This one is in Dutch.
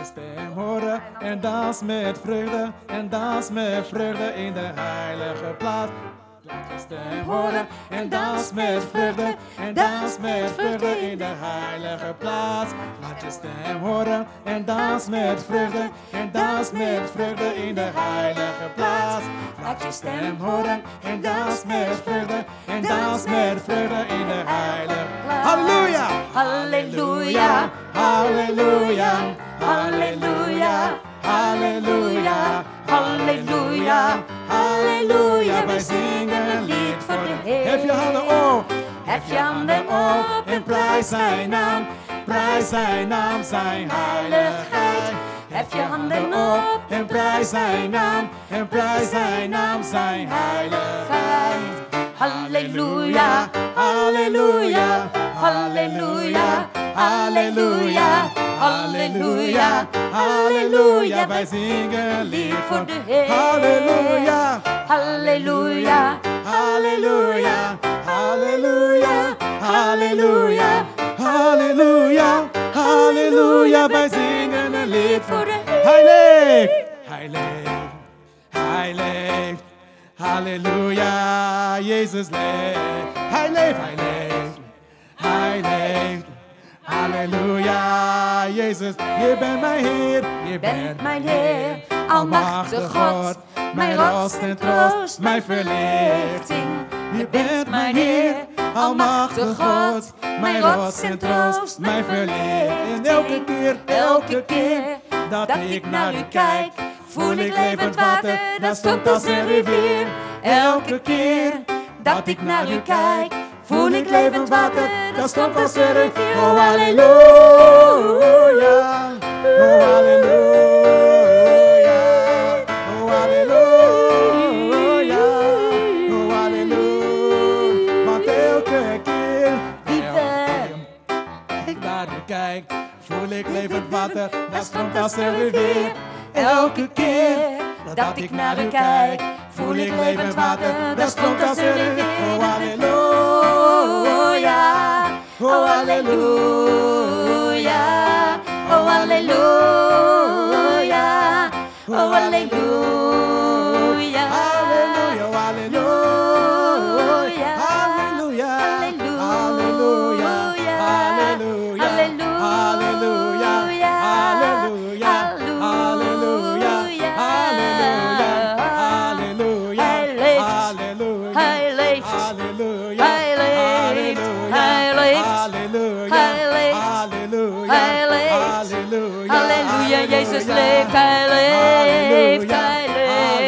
je stem horen en dans met vreugde. En dans met vreugde in de heilige plaats. Laat je stem horen en dans met vreugde. En dans met vreugde in de heilige plaats. Laat je stem horen en dans met vreugde. En dans met vreugde in de heilige plaats. Laat je stem horen en dans met vreugde. En dans met vreugde in de heilige plaats. Halleluja! Halleluja, Halleluja! halleluja, Halleluja! halleluja, halleluja. Wij zingen een lied voor de Heer. Hef Hef je handen op. Hef je handen op En prijs zijn naam. Prijs zijn naam, zijn heiligheid. Hef je handen op En prijs zijn naam. En prijs zijn naam, zijn heiligheid. Halleluja, Halleluja. halleluja, halleluja, halleluja, Halleluja. Wij zingen een lied voor de Heer. Halleluja. Halleluja, Halleluja. Halleluja. Halleluja. Halleluja. Halleluja. Wij zingen een lied voor de Heer. Hij leeft. Hij leeft. Hij leeft. Halleluja. Jezus leeft. Hij leeft. Hij leeft. Hij leeft. Halleluja. Jezus, je bent mijn Heer. Je bent mijn Heer, almachtig God, mijn rots en troost, mijn verlichting. Je bent mijn Heer, almachtig God, mijn rots en troost, mijn verlichting. Elke keer dat ik naar u kijk, voel ik levend water, dat stroomt als een rivier. Elke keer dat ik naar u kijk, voel ik levend water, dat stroomt als een rivier. Oh halleluja, oh halleluja, oh halleluja, oh halleluja. Want elke keer ik naar u kijk, voel ik levend water, dat stroomt als een rivier. Elke keer dat ik naar u kijk, voel ik levend water, dat stroomt als een rivier. Oh halleluja, oh halleluja, Oh halleluja, oh halleluja, halleluja, halleluja, halleluja, halleluja, halleluja, halleluja, halleluja, halleluja, halleluja, halleluja, Hij leeft, halleluja, Hij leeft, Hij leeft, halleluja, Hij leeft, halleluja, Hij leeft. halleluja, Halleluja, Jezus leeft, Hij leeft, Hij leeft.